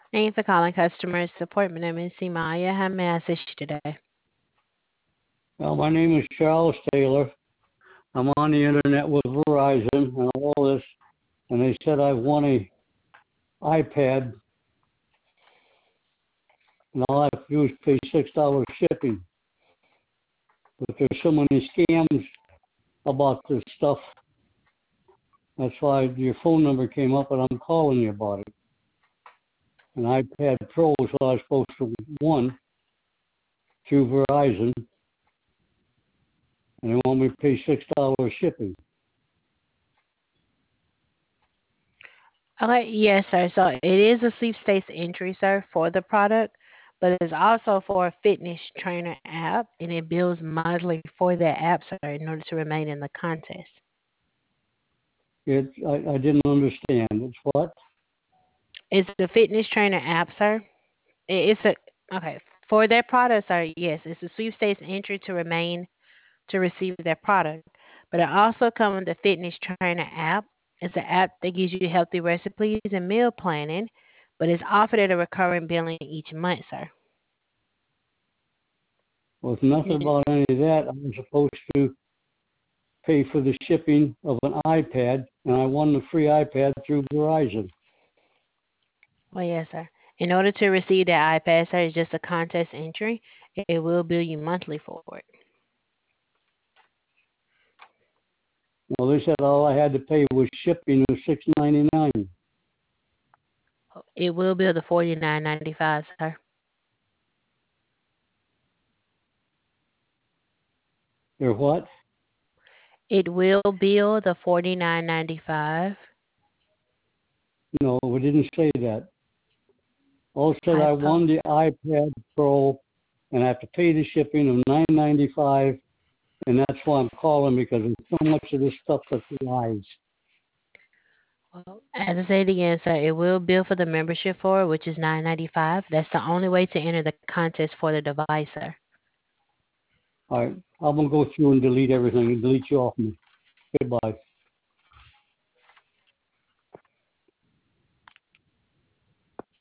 Thank you for calling customer support. My name is Simaya. How may I assist you today? Well, my name is Charles Taylor. I'm on the internet with Verizon and all this, and they said I won a iPad, and all I have to do is pay $6 shipping. But there's so many scams about this stuff. That's why your phone number came up, and I'm calling you about it. An iPad Pro is what I was supposed to won through Verizon, and they want me to pay $6 shipping. Okay, yes, sir. So it is a sweepstakes entry, sir, for the product, but it's also for a fitness trainer app, and it bills monthly for that app, sir, in order to remain in the contest. I didn't understand. It's what? It's the fitness trainer app, sir. It's a okay for their product, sir. Yes, it's a sweepstakes entry to remain to receive their product. But it also comes with the Fitness Trainer app. It's an app that gives you healthy recipes and meal planning, but it's offered at a recurring billing each month, sir. Well, it's nothing You- about any of that. I'm supposed to pay for the shipping of an iPad, and I won the free iPad through Verizon. Well, yes, sir. In order to receive that iPad, sir, it's just a contest entry. It will bill you monthly for it. Well, they said all I had to pay was shipping was $6.99. It will bill the $49.95, sir. Or what? It will bill the $49.95. No, we didn't say that. All said I I apo- won the iPad Pro, and I have to pay the shipping of $9.95, and that's why I'm calling because there's so much of this stuff that's lies. Well, as I said again, sir, it will bill for the membership for it, which is $9.95. That's the only way to enter the contest for the device, sir. All right, I'm gonna go through and delete everything and delete you off me. Goodbye.